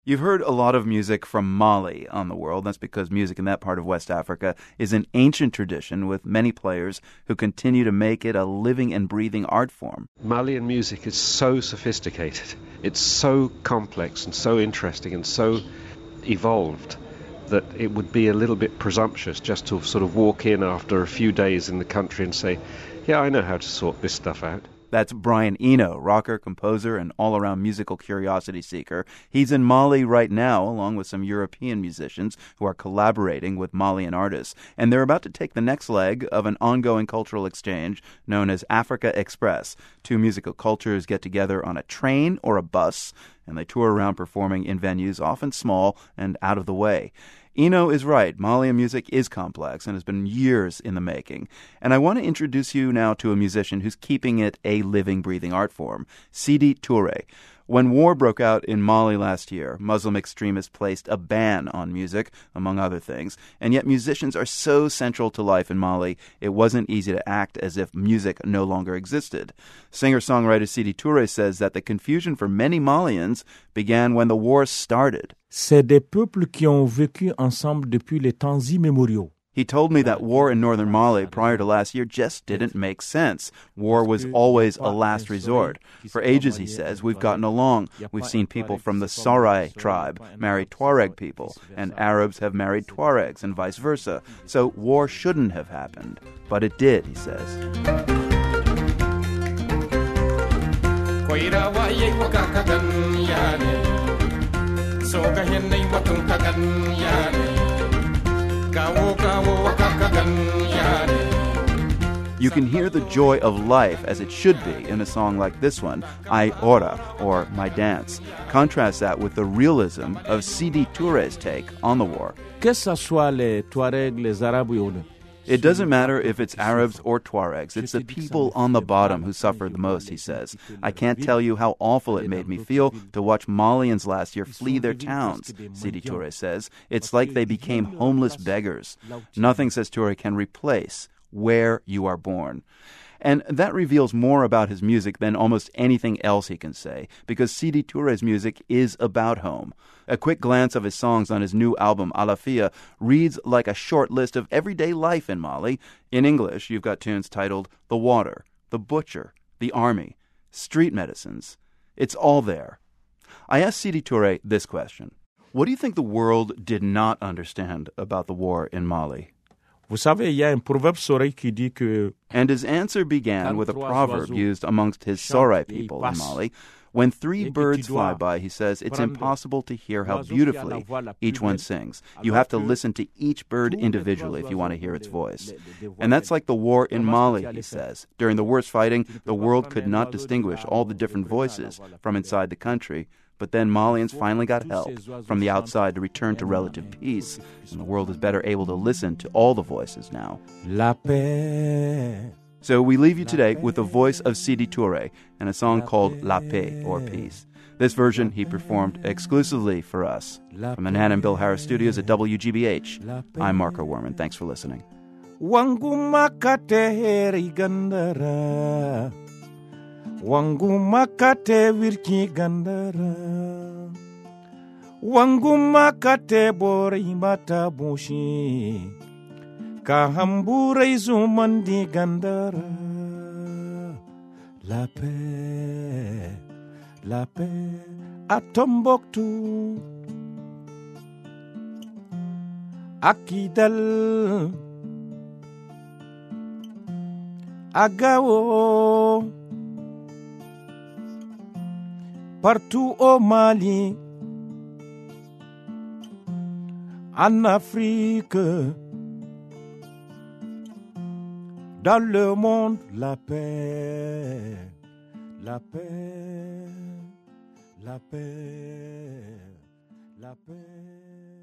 You've heard a lot of music from Mali on The World. That's because music in that part of West Africa is an ancient tradition with many players who continue to make it a living and breathing art form. Malian music is so sophisticated. It's so complex and so interesting and so evolved that it would be a little bit presumptuous just to sort of walk in after a few days in the country and say, yeah, I know how to sort this stuff out. That's Brian Eno, rocker, composer, and all-around musical curiosity seeker. He's in Mali right now, along with some European musicians who are collaborating with Malian artists. And they're about to take the next leg of an ongoing cultural exchange known as Africa Express. Two musical cultures get together on a train or a bus, and they tour around performing in venues often small and out of the way. Eno is right. Malian music is complex and has been years in the making. And I want to introduce you now to a musician who's keeping it a living, breathing art form, Sidi Touré. When war broke out in Mali last year, Muslim extremists placed a ban on music, among other things. And yet musicians are so central to life in Mali, it wasn't easy to act as if music no longer existed. Singer-songwriter Sidi Touré says that the confusion for many Malians began when the war started. C'est des peuples qui ont vécu ensemble depuis les temps immémoriaux. He told me that war in northern Mali prior to last year just didn't make sense. War was always a last resort. For ages, he says, we've gotten along. We've seen people from the Sarai tribe marry Tuareg people, and Arabs have married Tuaregs and vice versa. So war shouldn't have happened. But it did, he says. You can hear the joy of life as it should be in a song like this one, Ai Ora, or My Dance. Contrast that with the realism of Sidi Touré's take on the war. Que ça soit les Touaregs, les Arabes ou autres. It doesn't matter if it's Arabs or Tuaregs. It's the people on the bottom who suffered the most, he says. I can't tell you how awful it made me feel to watch Malians last year flee their towns, Sidi Touré says. It's like they became homeless beggars. Nothing, says Touré, can replace where you are born. And that reveals more about his music than almost anything else he can say, because Sidi Touré's music is about home. A quick glance of his songs on his new album, Alafia, reads like a short list of everyday life in Mali. In English, you've got tunes titled The Water, The Butcher, The Army, Street Medicines. It's all there. I asked Sidi Touré this question. What do you think the world did not understand about the war in Mali? Vous savez, il y a un proverbe Sorai qui dit que... And his answer began with a proverb used amongst his Sorai people in Mali. When three birds fly by, he says, it's impossible to hear how beautifully each one sings. You have to listen to each bird individually if you want to hear its voice. And that's like the war in Mali, he says. During the worst fighting, the world could not distinguish all the different voices from inside the country. But then Malians finally got help from the outside to return to relative peace, and the world is better able to listen to all the voices now. La paix. So we leave you today with the voice of Sidi Touré and a song called La Paix, or Peace. This version he performed exclusively for us. From the Nan and Bill Harris studios at WGBH, I'm Marco Werman. Thanks for listening. Wangu makate virki gandara Wangu makate bori mata bushi Ka hambure izumandi gandara La paix à Tombouctou Akidal Agao Partout au Mali, en Afrique, dans le monde, la paix, la paix, la paix, la paix.